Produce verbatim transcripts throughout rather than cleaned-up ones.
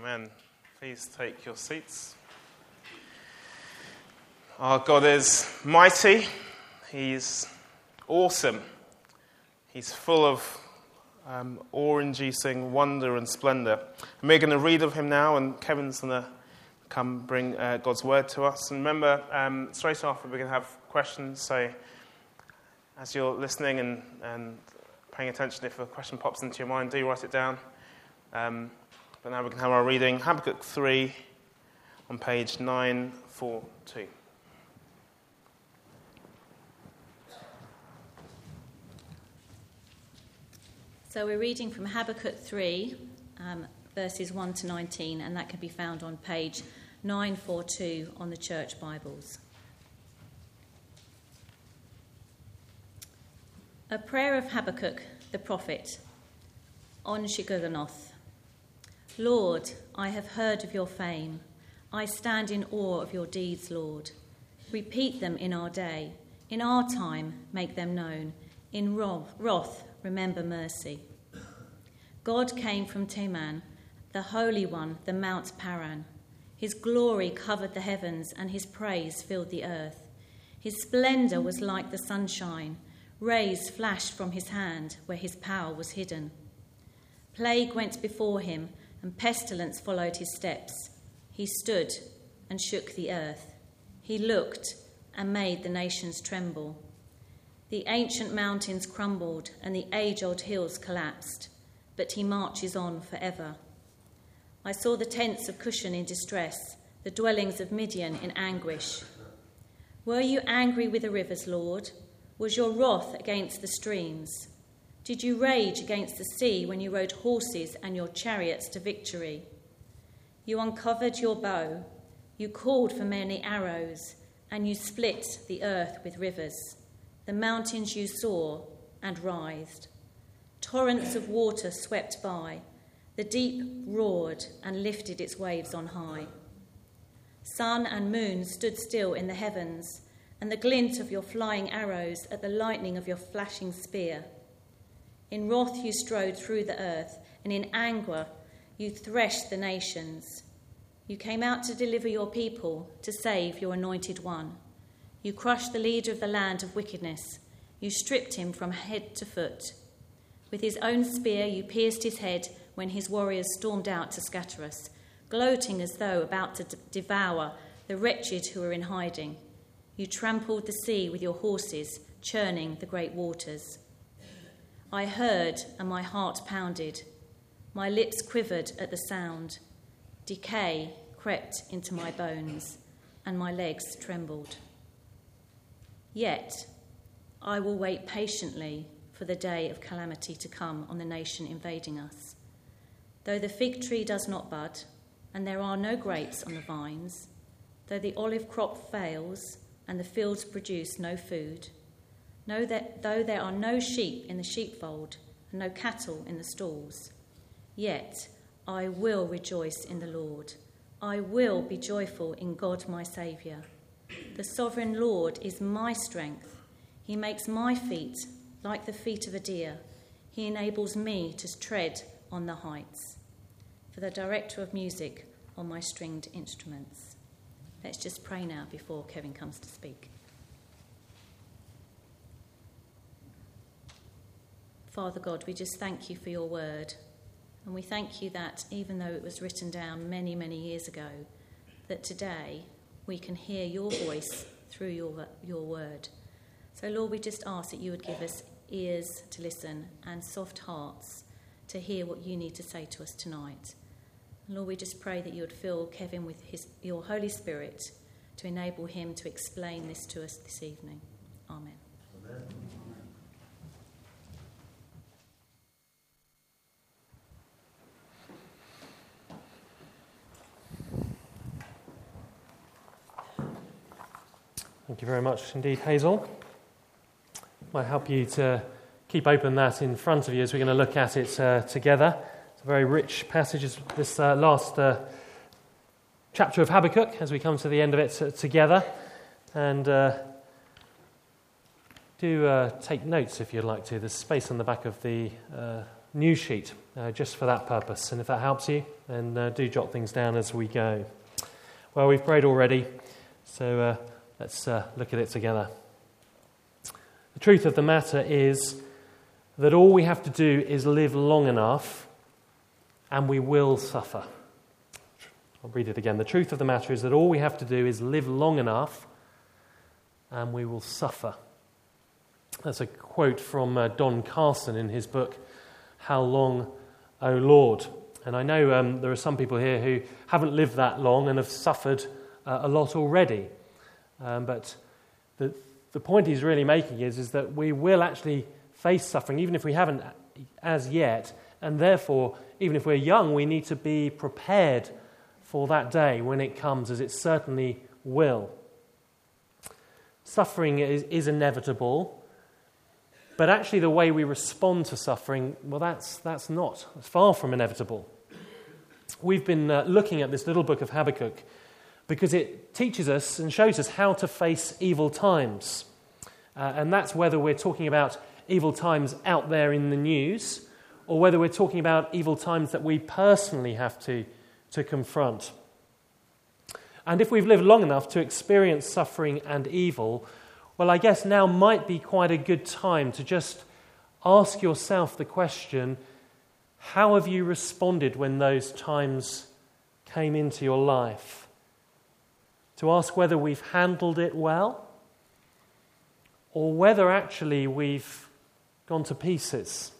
Amen. Please take your seats. Our God is mighty. He's awesome. He's full of um, awe-inducing wonder and splendour. And we're going to read of him now, and Kevin's going to come bring uh, God's word to us. And remember, um, straight after we're going to have questions, so as you're listening and, and paying attention, if a question pops into your mind, do write it down. Um, but now we can have our reading, Habakkuk three on page nine forty-two. So we're reading from Habakkuk three, um, verses one to nineteen, and that can be found on page nine forty-two on the Church Bibles. A prayer of Habakkuk the prophet on Shigionoth. Lord, I have heard of your fame. I stand in awe of your deeds, Lord. Repeat them in our day. In our time, make them known. In wrath, remember mercy. God came from Teman, the Holy One, the Mount Paran. His glory covered the heavens, and his praise filled the earth. His splendour was like the sunshine. Rays flashed from his hand where his power was hidden. Plague went before him, and pestilence followed his steps. He stood and shook the earth. He looked and made the nations tremble. The ancient mountains crumbled, and the age-old hills collapsed, but he marches on forever. I saw the tents of Cushan in distress, the dwellings of Midian in anguish. Were you angry with the rivers, Lord? Was your wrath against the streams? Did you rage against the sea when you rode horses and your chariots to victory? You uncovered your bow, you called for many arrows, and you split the earth with rivers. The mountains you saw and writhed. Torrents of water swept by. The deep roared and lifted its waves on high. Sun and moon stood still in the heavens, and the glint of your flying arrows at the lightning of your flashing spear. In wrath you strode through the earth, and in anger you threshed the nations. You came out to deliver your people, to save your anointed one. You crushed the leader of the land of wickedness. You stripped him from head to foot. With his own spear you pierced his head when his warriors stormed out to scatter us, gloating as though about to d- devour the wretched who were in hiding. You trampled the sea with your horses, churning the great waters. I heard, and my heart pounded. My lips quivered at the sound. Decay crept into my bones, and my legs trembled. Yet I will wait patiently for the day of calamity to come on the nation invading us. Though the fig tree does not bud, and there are no grapes on the vines, though the olive crop fails, and the fields produce no food, know that though there are no sheep in the sheepfold, and no cattle in the stalls, yet I will rejoice in the Lord. I will be joyful in God my Saviour. The sovereign Lord is my strength. He makes my feet like the feet of a deer. He enables me to tread on the heights. For the director of music on my stringed instruments. Let's just pray now before Kevin comes to speak. Father God, we just thank you for your word. And we thank you that even though it was written down many, many years ago, that today we can hear your voice through your, your word. So, Lord, we just ask that you would give us ears to listen and soft hearts to hear what you need to say to us tonight. And Lord, we just pray that you would fill Kevin with his, your Holy Spirit to enable him to explain this to us this evening. Amen. Amen. Thank you very much indeed, Hazel. Might help you to keep open that in front of you as we're going to look at it uh, together. It's a very rich passage, this uh, last uh, chapter of Habakkuk, as we come to the end of it uh, together. And uh, do uh, take notes if you'd like to. There's space on the back of the uh, news sheet uh, just for that purpose. And if that helps you, then uh, do jot things down as we go. Well, we've prayed already, so uh, let's uh, look at it together. The truth of the matter is that all we have to do is live long enough, and we will suffer. I'll read it again. The truth of the matter is that all we have to do is live long enough, and we will suffer. That's a quote from uh, Don Carson in his book, How Long, O Lord? And I know um, there are some people here who haven't lived that long and have suffered uh, a lot already. Um, but the the point he's really making is, is that we will actually face suffering, even if we haven't as yet. And therefore, even if we're young, we need to be prepared for that day when it comes, as it certainly will. Suffering is, is inevitable, but actually the way we respond to suffering, well, that's that's not. It's far from inevitable. We've been uh, looking at this little book of Habakkuk because it teaches us and shows us how to face evil times. Uh, and that's whether we're talking about evil times out there in the news or whether we're talking about evil times that we personally have to, to confront. And if we've lived long enough to experience suffering and evil, well, I guess now might be quite a good time to just ask yourself the question, how have you responded when those times came into your life? To ask whether we've handled it well or whether actually we've gone to pieces.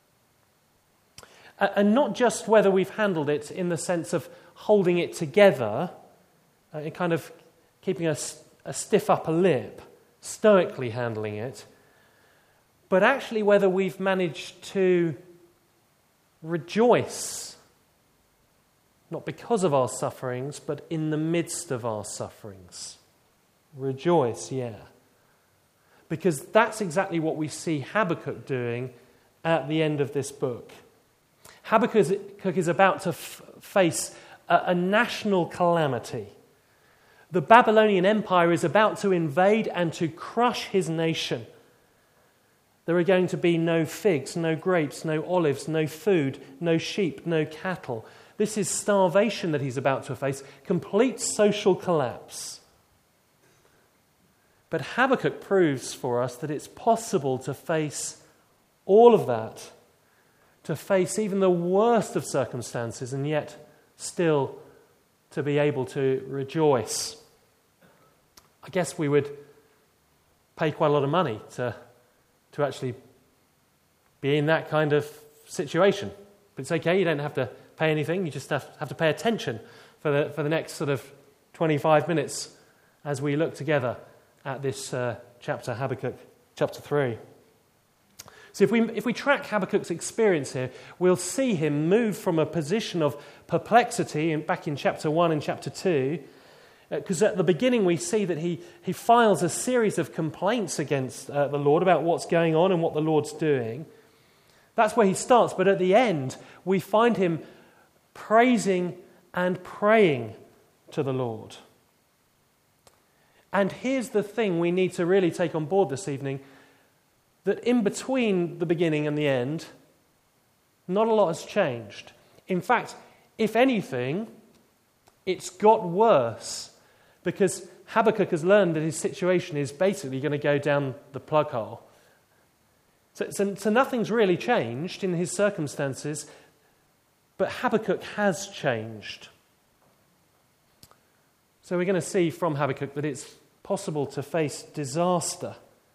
And not just whether we've handled it in the sense of holding it together, uh, kind of keeping a, a stiff upper lip, stoically handling it, but actually whether we've managed to rejoice, not because of our sufferings, but in the midst of our sufferings. Rejoice, yeah. Because that's exactly what we see Habakkuk doing at the end of this book. Habakkuk is about to f- face a, a national calamity. The Babylonian Empire is about to invade and to crush his nation. There are going to be no figs, no grapes, no olives, no food, no sheep, no cattle. This is starvation that he's about to face, complete social collapse. But Habakkuk proves for us that it's possible to face all of that, to face even the worst of circumstances, and yet still to be able to rejoice. I guess we would pay quite a lot of money to, to actually be in that kind of situation. But it's okay, you don't have to pay anything, you just have, have to pay attention for the, for the next sort of twenty-five minutes as we look together at this uh, chapter, Habakkuk chapter three. So if we if we track Habakkuk's experience here, we'll see him move from a position of perplexity in, back in chapter one and chapter two, because uh, at the beginning we see that he, he files a series of complaints against uh, the Lord about what's going on and what the Lord's doing. That's where he starts, but at the end we find him praising and praying to the Lord. And here's the thing we need to really take on board this evening, that in between the beginning and the end, not a lot has changed. In fact, if anything, it's got worse, because Habakkuk has learned that his situation is basically going to go down the plug hole. So, so, so nothing's really changed in his circumstances, but Habakkuk has changed. So we're going to see from Habakkuk that it's possible to face disaster,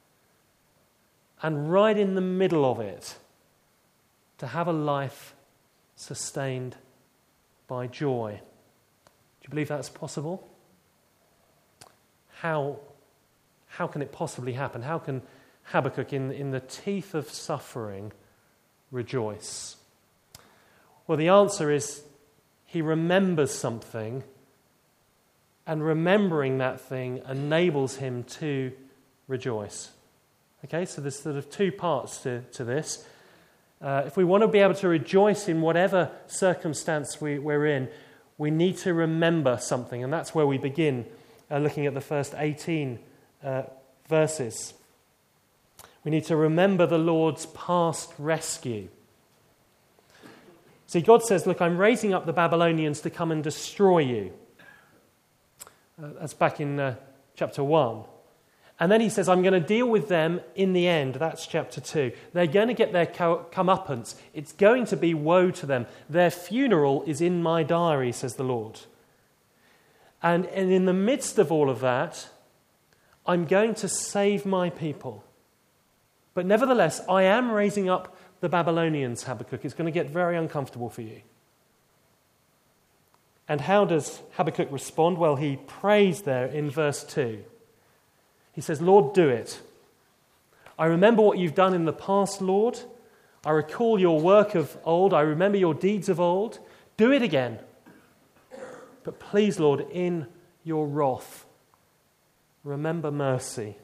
and right in the middle of it, to have a life sustained by joy. Do you believe that's possible? How, how can it possibly happen? How can Habakkuk, in, in the teeth of suffering, rejoice? Well, the answer is he remembers something, and remembering that thing enables him to rejoice. Okay, so there's sort of two parts to, to this. Uh, if we want to be able to rejoice in whatever circumstance we, we're in, we need to remember something, and that's where we begin uh, looking at the first eighteen uh, verses. We need to remember the Lord's past rescue. See, God says, look, I'm raising up the Babylonians to come and destroy you. Uh, that's back in uh, chapter one. And then he says, I'm going to deal with them in the end. That's chapter two. They're going to get their comeuppance. It's going to be woe to them. Their funeral is in my diary, says the Lord. And, and in the midst of all of that, I'm going to save my people. But nevertheless, I am raising up the Babylonians, Habakkuk. It's going to get very uncomfortable for you. And how does Habakkuk respond? Well, he prays there in verse two. He says, Lord, do it. I remember what you've done in the past, Lord. I recall your work of old. I remember your deeds of old. Do it again. But please, Lord, in your wrath, remember mercy.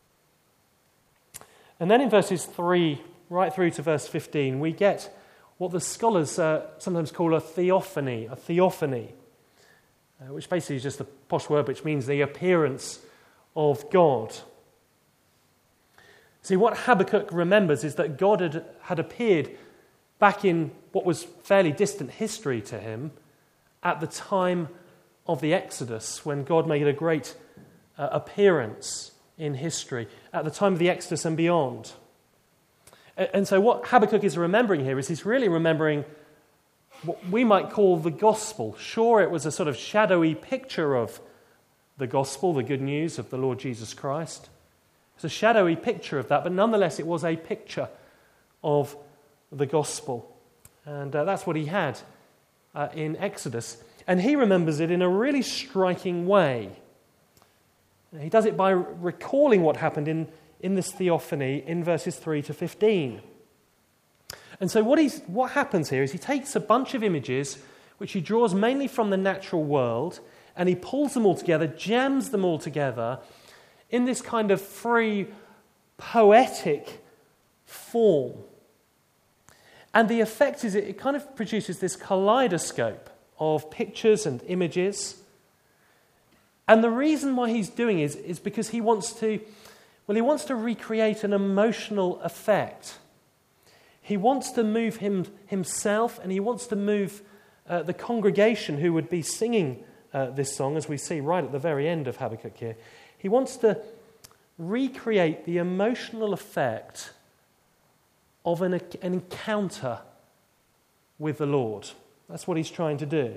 And then in verses three right through to verse fifteen, we get what the scholars uh, sometimes call a theophany, a theophany, uh, which basically is just a posh word which means the appearance of God. See, what Habakkuk remembers is that God had, had appeared back in what was fairly distant history to him at the time of the Exodus, when God made a great uh, appearance in history, at the time of the Exodus and beyond. And so what Habakkuk is remembering here is he's really remembering what we might call the gospel. Sure, it was a sort of shadowy picture of the gospel, the good news of the Lord Jesus Christ. It's a shadowy picture of that, but nonetheless it was a picture of the gospel. And uh, that's what he had uh, in Exodus. And he remembers it in a really striking way. He does it by recalling what happened in, in this theophany in verses three to fifteen. And so what, he's, what happens here is he takes a bunch of images which he draws mainly from the natural world, and he pulls them all together, jams them all together in this kind of free, poetic form. And the effect is it, it kind of produces this kaleidoscope of pictures and images. And the reason why he's doing it is, is because he wants to, well, he wants to recreate an emotional effect. He wants to move him himself, and he wants to move uh, the congregation who would be singing uh, this song, as we see right at the very end of Habakkuk here. He wants to recreate the emotional effect of an, an encounter with the Lord. That's what he's trying to do.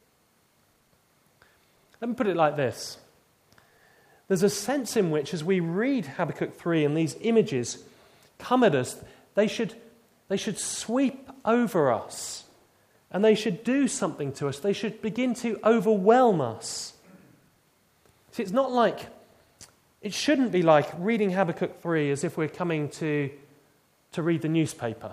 Let me put it like this. There's a sense in which, as we read Habakkuk three and these images come at us, they should, they should sweep over us, and they should do something to us. They should begin to overwhelm us. See, it's not like, it shouldn't be like reading Habakkuk three as if we're coming to, to read the newspaper.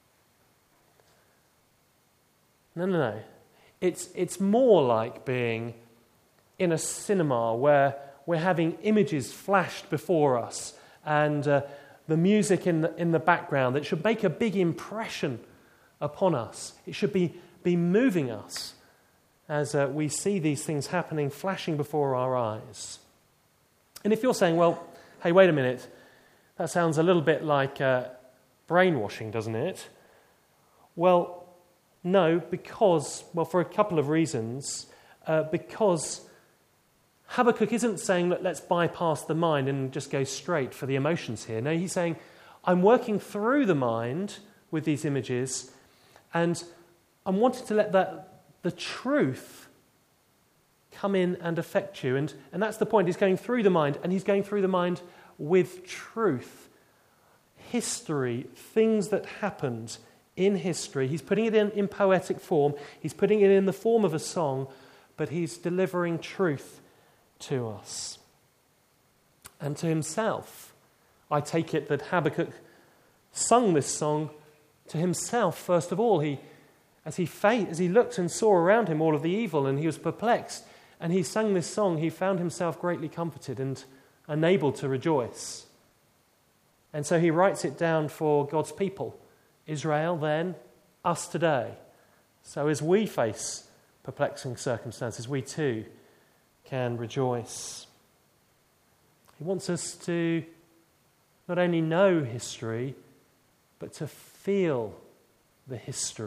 No, no, no. It's, it's more like being in a cinema where we're having images flashed before us and uh, the music in the, in the background that should make a big impression upon us. It should be, be moving us as uh, we see these things happening, flashing before our eyes. And if you're saying, well, hey, wait a minute, that sounds a little bit like uh, brainwashing, doesn't it? Well, no, because, well, for a couple of reasons. Uh, because Habakkuk isn't saying, look, let's bypass the mind and just go straight for the emotions here. No, he's saying, I'm working through the mind with these images, and I'm wanting to let that, the truth come in and affect you. And, and that's the point. He's going through the mind, and he's going through the mind with truth, history, things that happened in history. He's putting it in, in poetic form. He's putting it in the form of a song, but he's delivering truth to us. And to himself. I take it that Habakkuk sung this song to himself first of all. He, as he fa- as he looked and saw around him all of the evil, and he was perplexed, and he sang this song, he found himself greatly comforted and unable to rejoice. And so he writes it down for God's people, Israel then, us today. So as we face perplexing circumstances, we too can rejoice. He wants us to not only know history, but to feel the history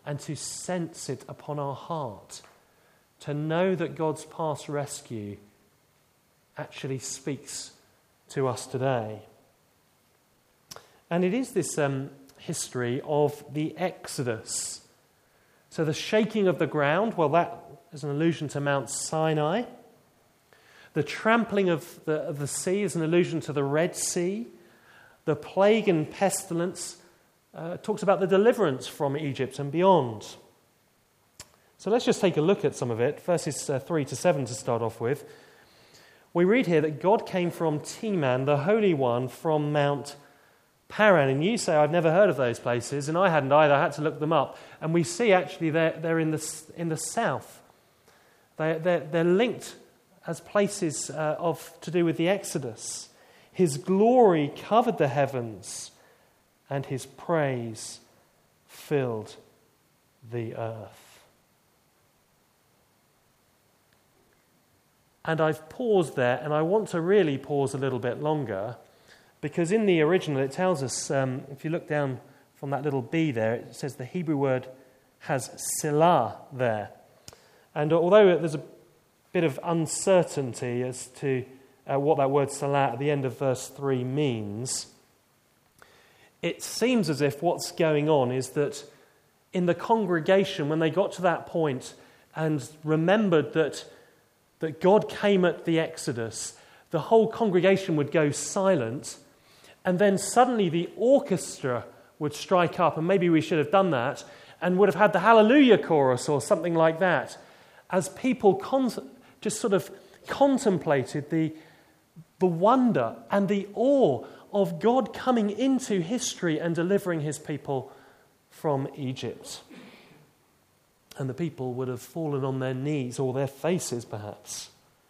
and to sense it upon our heart, to know that God's past rescue actually speaks to us today. And it is this um, history of the Exodus. So the shaking of the ground, well, that is an allusion to Mount Sinai. The trampling of the, of the sea is an allusion to the Red Sea. The plague and pestilence uh, talks about the deliverance from Egypt and beyond. So let's just take a look at some of it, verses uh, three to seven to start off with. We read here that God came from Teman, the Holy One, from Mount Paran. And you say, I've never heard of those places, and I hadn't either. I had to look them up. And we see actually they're, they're in the, in the south. They, they're, they're linked as places uh, of to do with the Exodus. His glory covered the heavens, and his praise filled the earth. And I've paused there, and I want to really pause a little bit longer, because in the original it tells us, um, if you look down from that little B there, it says the Hebrew word has Selah there. And although there's a bit of uncertainty as to uh, what that word Selah at the end of verse three means, it seems as if what's going on is that in the congregation, when they got to that point and remembered that that God came at the Exodus, the whole congregation would go silent, and then suddenly the orchestra would strike up, and maybe we should have done that, and would have had the Hallelujah chorus or something like that, as people con- just sort of contemplated the, the wonder and the awe of God coming into history and delivering his people from Egypt. And the people would have fallen on their knees or their faces, perhaps.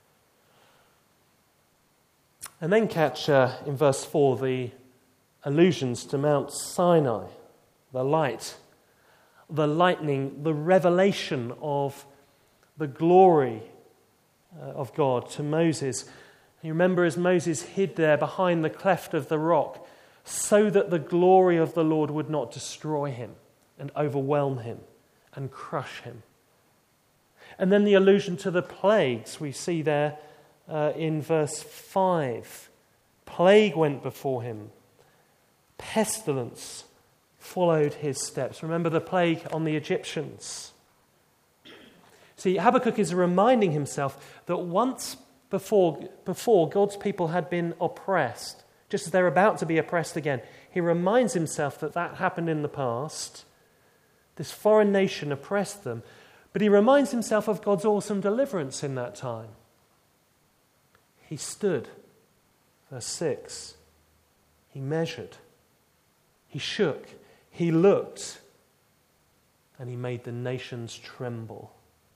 And then catch uh, in verse four the allusions to Mount Sinai, the light, the lightning, the revelation of the glory uh, of God to Moses. You remember as Moses hid there behind the cleft of the rock, so that the glory of the Lord would not destroy him and overwhelm him and crush him. And then the allusion to the plagues we see there uh, in verse five. Plague went before him. Pestilence followed his steps. Remember the plague on the Egyptians. See, Habakkuk is reminding himself that once before, before God's people had been oppressed, just as they're about to be oppressed again, he reminds himself that that happened in the past. This foreign nation oppressed them, but he reminds himself of God's awesome deliverance in that time. He stood, verse six. He measured, he shook, he looked, and he made the nations tremble.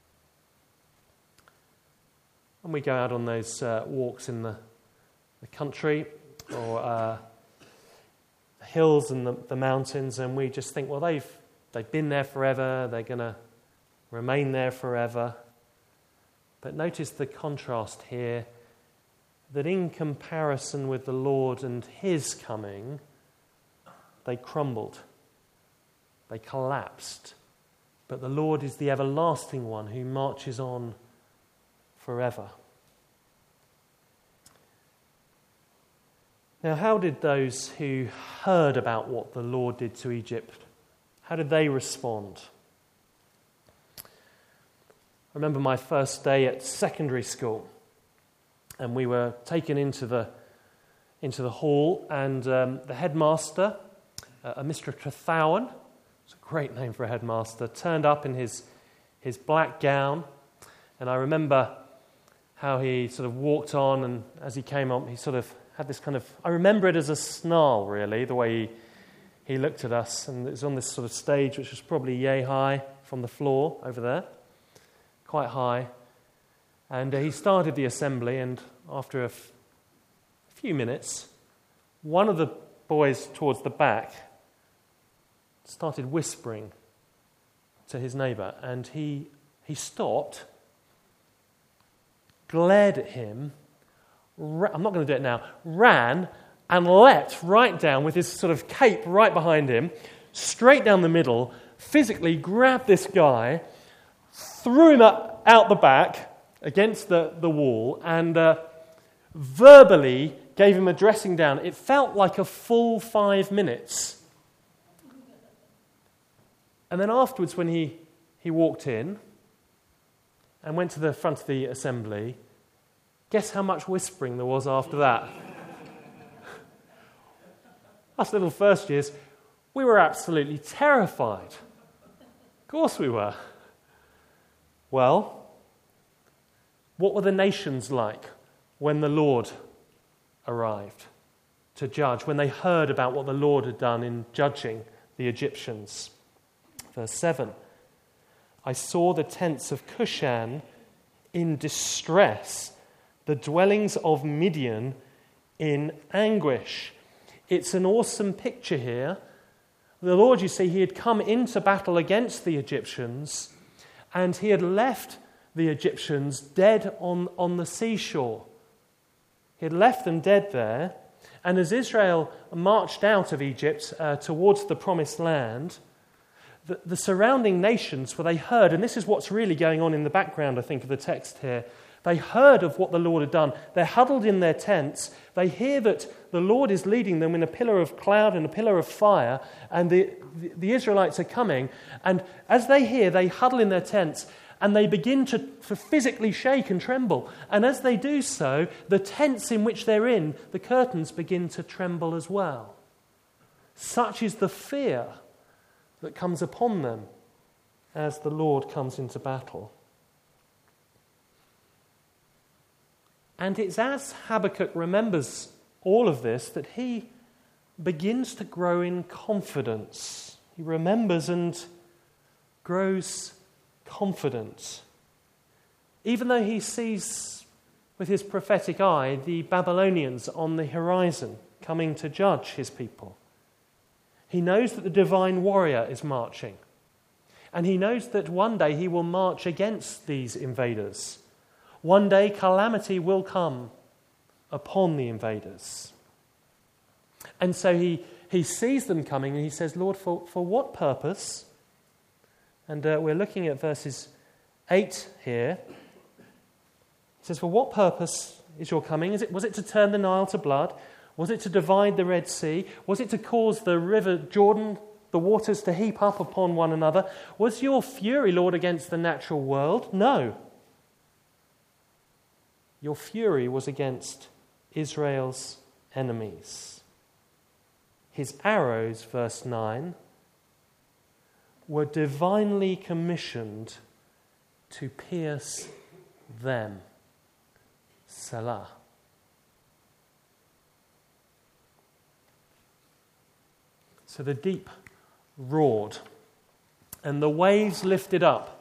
When we go out on those uh, walks in the, the country or uh, the hills and the, the mountains, and we just think, well, they've They've been there forever, they're going to remain there forever. But notice the contrast here, that in comparison with the Lord and his coming, they crumbled, they collapsed. But the Lord is the everlasting one who marches on forever. Now, how did those who heard about what the Lord did to Egypt, how did they respond? I remember my first day at secondary school, and we were taken into the into the hall, and um, the headmaster, uh, Mister Trethowan, it's a great name for a headmaster, turned up in his his black gown, and I remember how he sort of walked on, and as he came on, he sort of had this kind of, I remember it as a snarl, really, the way he He looked at us, and it was on this sort of stage which was probably yay high from the floor over there, quite high. And uh, he started the assembly, and after a, f- a few minutes, one of the boys towards the back started whispering to his neighbour, and he he stopped, glared at him, ra- I'm not going to do it now, ran and leapt right down with his sort of cape right behind him, straight down the middle, physically grabbed this guy, threw him up, out the back against the, the wall, and uh, verbally gave him a dressing down. It felt like a full five minutes. And then afterwards, when he, he walked in and went to the front of the assembly, guess how much whispering there was after that? Us little first years, we were absolutely terrified. Of course we were. Well, what were the nations like when the Lord arrived to judge, when they heard about what the Lord had done in judging the Egyptians? Verse seven, I saw the tents of Cushan in distress, the dwellings of Midian in anguish. It's an awesome picture here. The Lord, you see, he had come into battle against the Egyptians, and he had left the Egyptians dead on, on the seashore. He had left them dead there, and as Israel marched out of Egypt uh, towards the promised land, the, the surrounding nations, for they heard, and this is what's really going on in the background, I think, of the text here. They heard of what the Lord had done. They're huddled in their tents. They hear that the Lord is leading them in a pillar of cloud and a pillar of fire, and the, the, the Israelites are coming. And as they hear, they huddle in their tents, and they begin to, to physically shake and tremble. And as they do so, the tents in which they're in, the curtains begin to tremble as well. Such is the fear that comes upon them as the Lord comes into battle. And it's as Habakkuk remembers all of this that he begins to grow in confidence. He remembers and grows confident. Even though he sees with his prophetic eye the Babylonians on the horizon coming to judge his people, he knows that the divine warrior is marching. And he knows that one day he will march against these invaders. One day calamity will come upon the invaders. And so he, he sees them coming and he says, Lord, for, for what purpose? And uh, we're looking at verses eight here. He says, for what purpose is your coming? Is it, was it to turn the Nile to blood? Was it to divide the Red Sea? Was it to cause the river Jordan, the waters to heap up upon one another? Was your fury, Lord, against the natural world? No. Your fury was against Israel's enemies. His arrows, verse nine, were divinely commissioned to pierce them. Selah. So the deep roared, and the waves lifted up,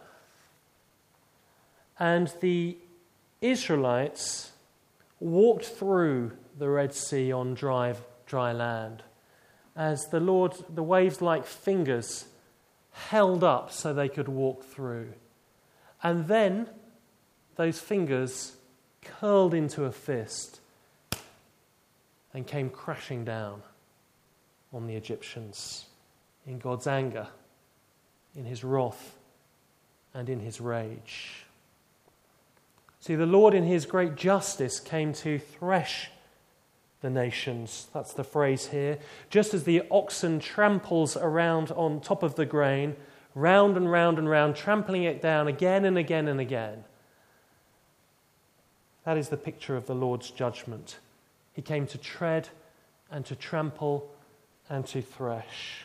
and the Israelites walked through the Red Sea on dry, dry land, as the Lord, the waves like fingers, held up so they could walk through. And then those fingers curled into a fist and came crashing down on the Egyptians in God's anger, in his wrath, and in his rage. See, the Lord in his great justice came to thresh the nations. That's the phrase here. Just as the oxen tramples around on top of the grain, round and round and round, trampling it down again and again and again. That is the picture of the Lord's judgment. He came to tread and to trample and to thresh.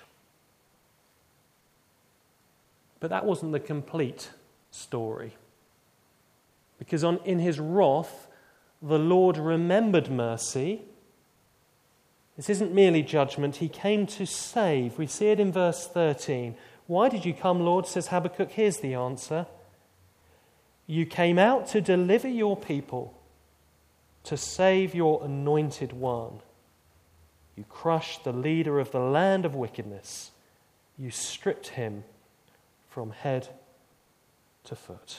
But that wasn't the complete story. Because on, in his wrath, the Lord remembered mercy. This isn't merely judgment. He came to save. We see it in verse thirteen. Why did you come, Lord, says Habakkuk. Here's the answer. You came out to deliver your people, to save your anointed one. You crushed the leader of the land of wickedness. You stripped him from head to foot.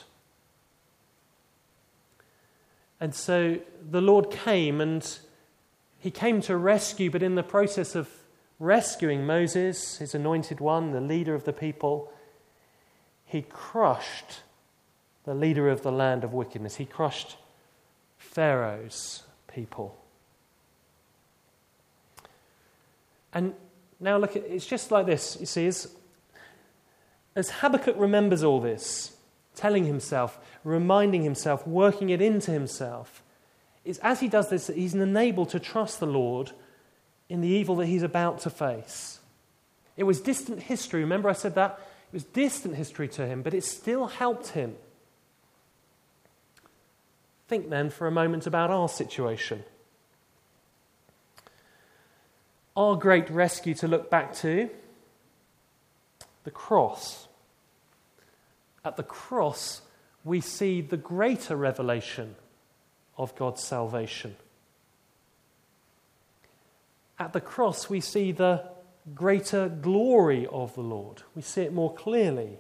And so the Lord came, and he came to rescue, but in the process of rescuing Moses, his anointed one, the leader of the people, he crushed the leader of the land of wickedness. He crushed Pharaoh's people. And now look, it's just like this, you see, as, as Habakkuk remembers all this, telling himself, reminding himself, working it into himself, it's as he does this that he's enabled to trust the Lord in the evil that he's about to face. It was distant history, remember I said that? It was distant history to him, but it still helped him. Think then for a moment about our situation. Our great rescue to look back to, the cross. At the cross, we see the greater revelation of God's salvation. At the cross, we see the greater glory of the Lord. We see it more clearly.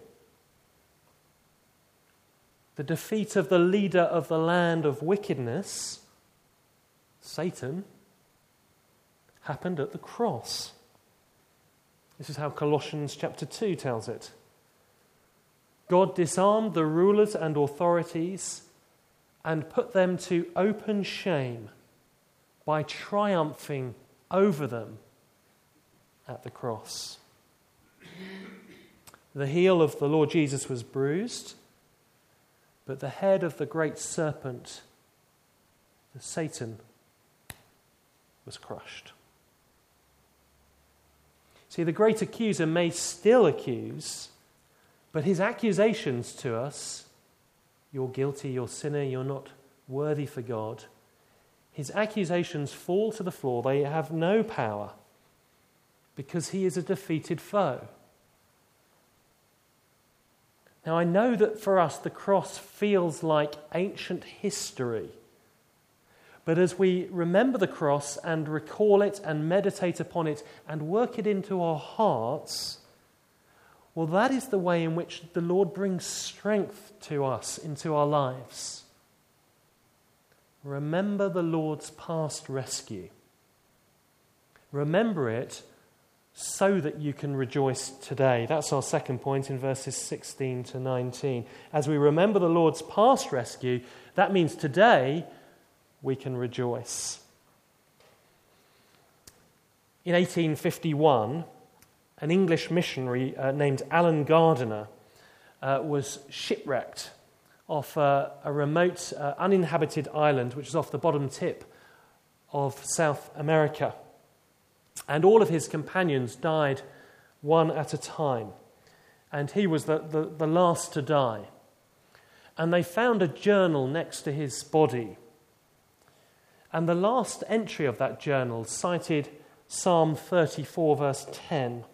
The defeat of the leader of the land of wickedness, Satan, happened at the cross. This is how Colossians chapter two tells it. God disarmed the rulers and authorities and put them to open shame by triumphing over them at the cross. The heel of the Lord Jesus was bruised, but the head of the great serpent, the Satan, was crushed. See, the great accuser may still accuse, but his accusations to us, you're guilty, you're sinner, you're not worthy for God, his accusations fall to the floor. They have no power because he is a defeated foe. Now, I know that for us the cross feels like ancient history. But as we remember the cross and recall it and meditate upon it and work it into our hearts, well, that is the way in which the Lord brings strength to us, into our lives. Remember the Lord's past rescue. Remember it so that you can rejoice today. That's our second point in verses sixteen to nineteen. As we remember the Lord's past rescue, that means today we can rejoice. In eighteen fifty-one, an English missionary uh, named Alan Gardiner uh, was shipwrecked off uh, a remote, uh, uninhabited island, which is off the bottom tip of South America. And all of his companions died one at a time. And he was the, the, the last to die. And they found a journal next to his body. And the last entry of that journal cited Psalm thirty-four, verse ten.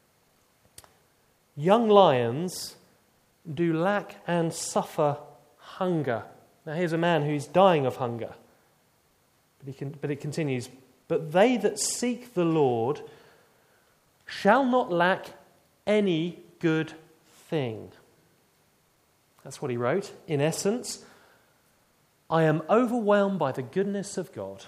Young lions do lack and suffer hunger. Now here's a man who's dying of hunger. But, he can, but it continues. But they that seek the Lord shall not lack any good thing. That's what he wrote. In essence, I am overwhelmed by the goodness of God.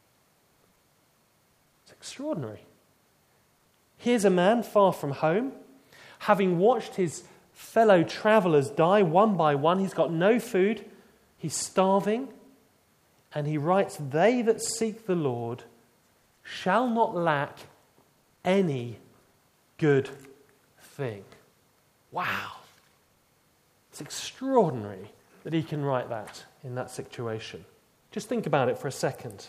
It's extraordinary. Here's a man far from home, having watched his fellow travelers die one by one. He's got no food. He's starving. And he writes, they that seek the Lord shall not lack any good thing. Wow. It's extraordinary that he can write that in that situation. Just think about it for a second.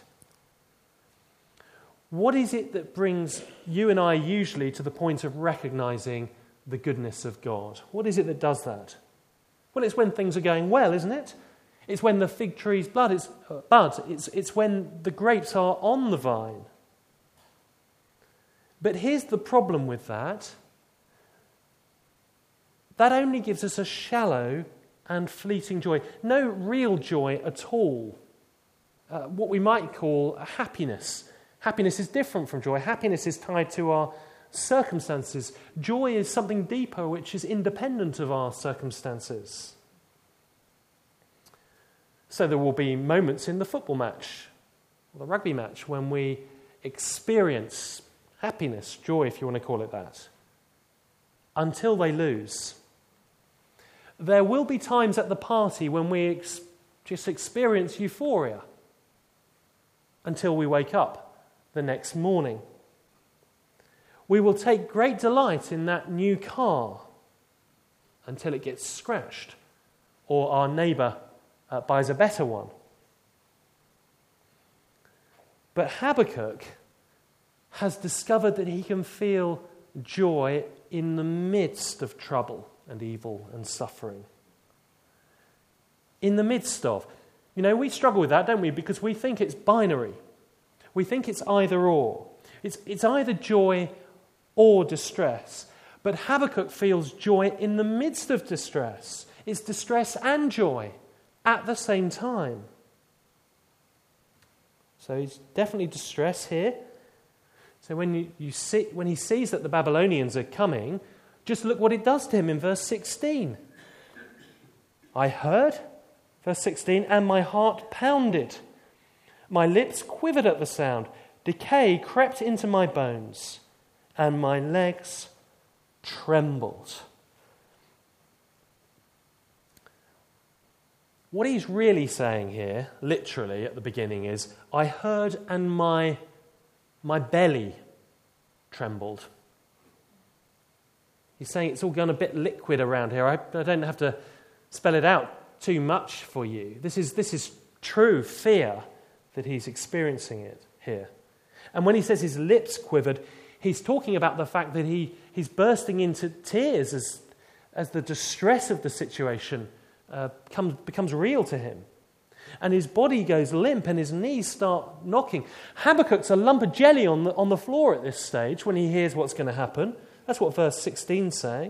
What is it that brings you and I usually to the point of recognizing the goodness of God? What is it that does that? Well, it's when things are going well, isn't it? It's when the fig tree's blood is, uh, bud. It's, it's when the grapes are on the vine. But here's the problem with that. That only gives us a shallow and fleeting joy. No real joy at all. Uh, what we might call a happiness. Happiness is different from joy. Happiness is tied to our circumstances. Joy is something deeper which is independent of our circumstances. So there will be moments in the football match or the rugby match when we experience happiness, joy, if you want to call it that, until they lose. There will be times at the party when we ex- just experience euphoria until we wake up the next morning. We will take great delight in that new car until it gets scratched or our neighbour uh, buys a better one. But Habakkuk has discovered that he can feel joy in the midst of trouble and evil and suffering. In the midst of. You know, we struggle with that, don't we? Because we think it's binary. We think it's either or. It's, it's either joy or distress. But Habakkuk feels joy in the midst of distress. It's distress and joy at the same time. So he's definitely distress here. So when you, you see, when he sees that the Babylonians are coming, just look what it does to him in verse sixteen. I heard, verse sixteen, and my heart pounded. My lips quivered at the sound. Decay crept into my bones, and my legs trembled. What he's really saying here, literally at the beginning, is, I heard and my, my belly trembled. He's saying it's all gone a bit liquid around here. I, I don't have to spell it out too much for you. This is, this is true fear that he's experiencing it here. And when he says his lips quivered, he's talking about the fact that he, he's bursting into tears as, as the distress of the situation uh, comes, becomes real to him. And his body goes limp and his knees start knocking. Habakkuk's a lump of jelly on the, on the floor at this stage when he hears what's going to happen. That's what verse sixteen is saying.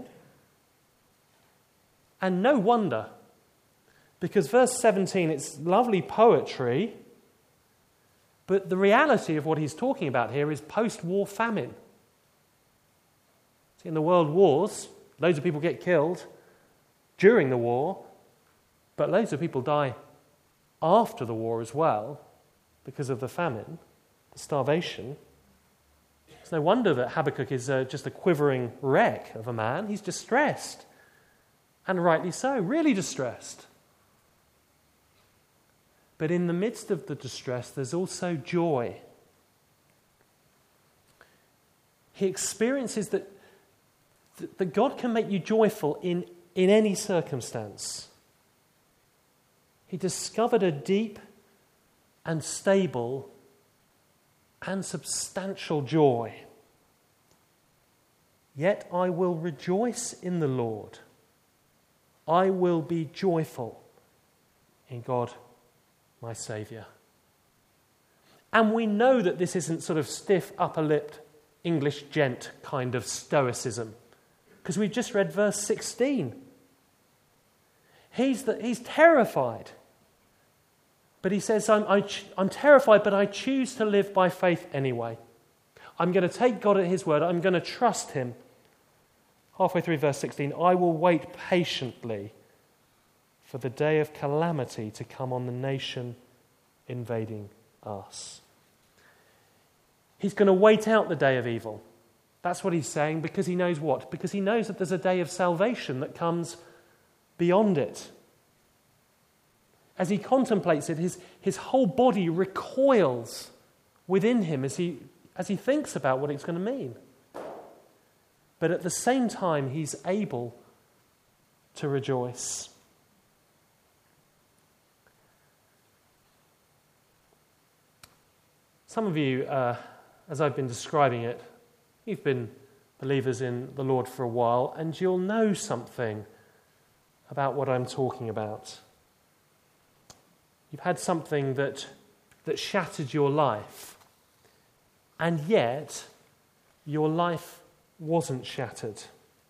And no wonder, because verse seventeen, it's lovely poetry, but the reality of what he's talking about here is post-war famine. See, in the world wars, loads of people get killed during the war, but loads of people die after the war as well because of the famine, the starvation. It's no wonder that Habakkuk is uh, just a quivering wreck of a man. He's distressed, and rightly so, really distressed. But in the midst of the distress, there's also joy. He experiences that, that God can make you joyful in, in any circumstance. He discovered a deep and stable and substantial joy. Yet I will rejoice in the Lord. I will be joyful in God, my Saviour. And we know that this isn't sort of stiff, upper-lipped, English gent kind of stoicism, because we've just read verse sixteen. He's, the, he's terrified. But he says, I'm, I, I'm terrified, but I choose to live by faith anyway. I'm going to take God at his word. I'm going to trust him. Halfway through verse sixteen, I will wait patiently for the day of calamity to come on the nation invading us. He's going to wait out the day of evil. That's what he's saying, because he knows what? Because he knows that there's a day of salvation that comes beyond it. As he contemplates it, his, his whole body recoils within him as he, as he thinks about what it's going to mean. But at the same time, he's able to rejoice. Some of you, uh, as I've been describing it, you've been believers in the Lord for a while, and you'll know something about what I'm talking about. You've had something that, that shattered your life, and yet your life wasn't shattered.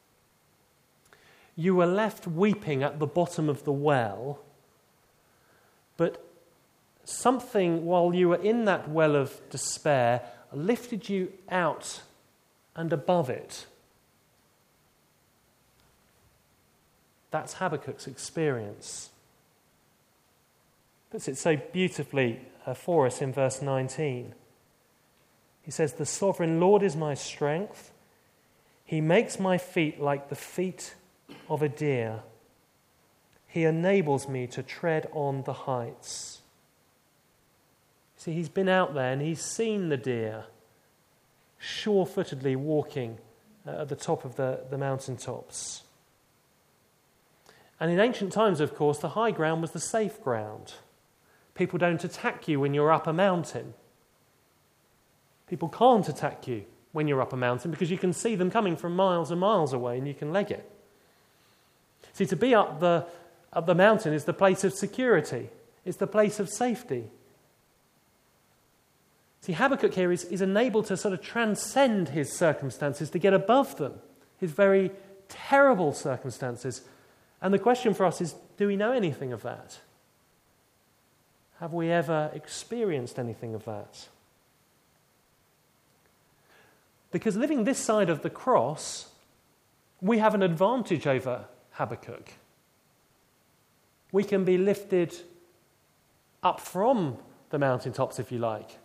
You were left weeping at the bottom of the well, but something, while you were in that well of despair, lifted you out and above it. That's Habakkuk's experience. Puts it so beautifully uh, for us in verse nineteen. He says, "The sovereign Lord is my strength. He makes my feet like the feet of a deer. He enables me to tread on the heights." See, he's been out there and he's seen the deer sure-footedly walking at the top of the, the mountaintops. And in ancient times, of course, the high ground was the safe ground. People don't attack you when you're up a mountain. People can't attack you when you're up a mountain because you can see them coming from miles and miles away and you can leg it. See, to be up the, up the mountain is the place of security. It's the place of safety. See, Habakkuk here is, is enabled to sort of transcend his circumstances, to get above them, his very terrible circumstances. And the question for us is, do we know anything of that? Have we ever experienced anything of that? Because living this side of the cross, we have an advantage over Habakkuk. We can be lifted up from the mountaintops, if you like.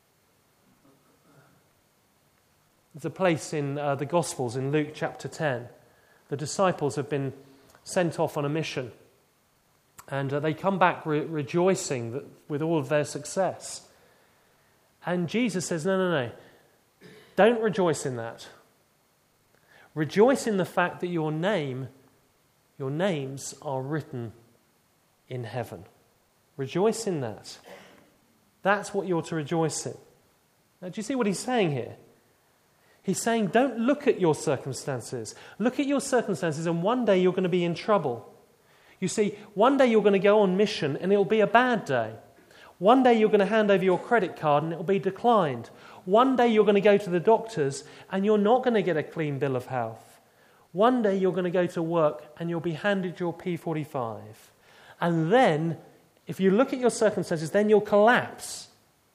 There's a place in uh, the Gospels, in Luke chapter ten. The disciples have been sent off on a mission. And uh, they come back re- rejoicing that, with all of their success. And Jesus says, no, no, no. Don't rejoice in that. Rejoice in the fact that your name, your names are written in heaven. Rejoice in that. That's what you're to rejoice in. Now, do you see what he's saying here? He's saying, don't look at your circumstances. Look at your circumstances and one day you're going to be in trouble. You see, one day you're going to go on mission and it'll be a bad day. One day you're going to hand over your credit card and it'll be declined. One day you're going to go to the doctors and you're not going to get a clean bill of health. One day you're going to go to work and you'll be handed your P forty-five. And then, if you look at your circumstances, then you'll collapse.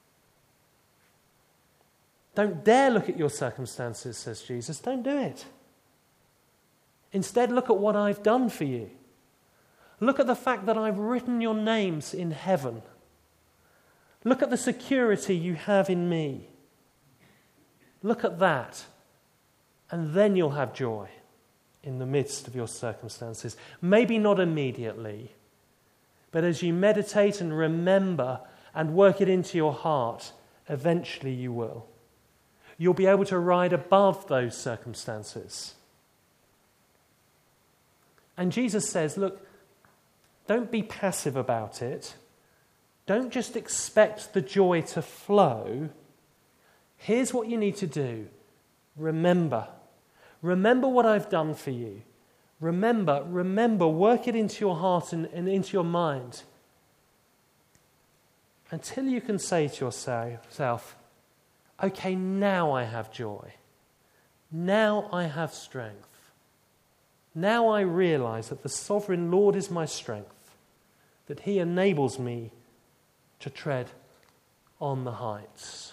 Don't dare look at your circumstances, says Jesus. Don't do it. Instead, look at what I've done for you. Look at the fact that I've written your names in heaven. Look at the security you have in me. Look at that. And then you'll have joy in the midst of your circumstances. Maybe not immediately, but as you meditate and remember and work it into your heart, eventually you will. You'll be able to ride above those circumstances. And Jesus says, look, don't be passive about it. Don't just expect the joy to flow. Here's what you need to do. Remember. Remember what I've done for you. Remember, remember, work it into your heart and, and into your mind. Until you can say to yourself, okay, now I have joy. Now I have strength. Now I realize that the sovereign Lord is my strength, that he enables me to tread on the heights.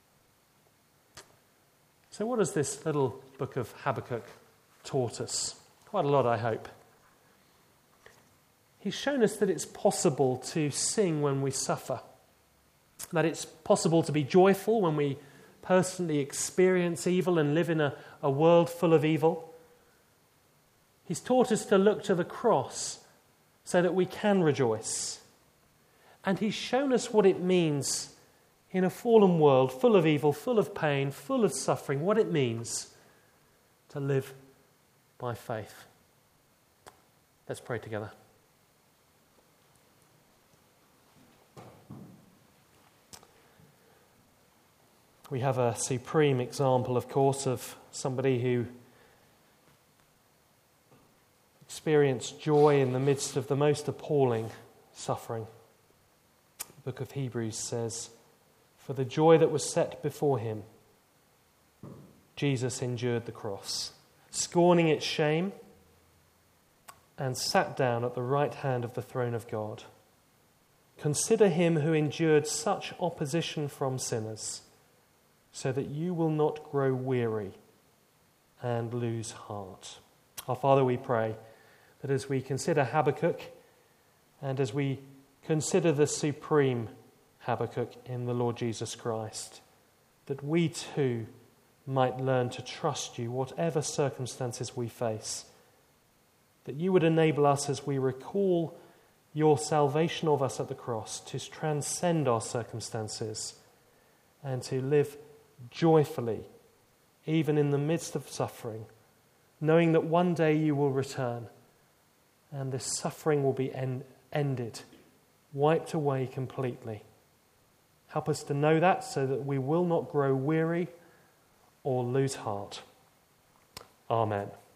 So what has this little book of Habakkuk taught us? Quite a lot, I hope. He's shown us that it's possible to sing when we suffer, that it's possible to be joyful when we personally experience evil and live in a, a world full of evil. He's taught us to look to the cross so that we can rejoice. And he's shown us what it means in a fallen world full of evil, full of pain, full of suffering, what it means to live by faith. Let's pray together. We have a supreme example, of course, of somebody who experienced joy in the midst of the most appalling suffering. The book of Hebrews says, "For the joy that was set before him, Jesus endured the cross, scorning its shame, and sat down at the right hand of the throne of God. Consider him who endured such opposition from sinners, so that you will not grow weary and lose heart." Our Father, we pray that as we consider Habakkuk and as we consider the supreme Habakkuk in the Lord Jesus Christ, that we too might learn to trust you, whatever circumstances we face. That you would enable us, as we recall your salvation of us at the cross, to transcend our circumstances and to live joyfully, even in the midst of suffering, knowing that one day you will return and this suffering will be en- ended, wiped away completely. Help us to know that so that we will not grow weary or lose heart. Amen.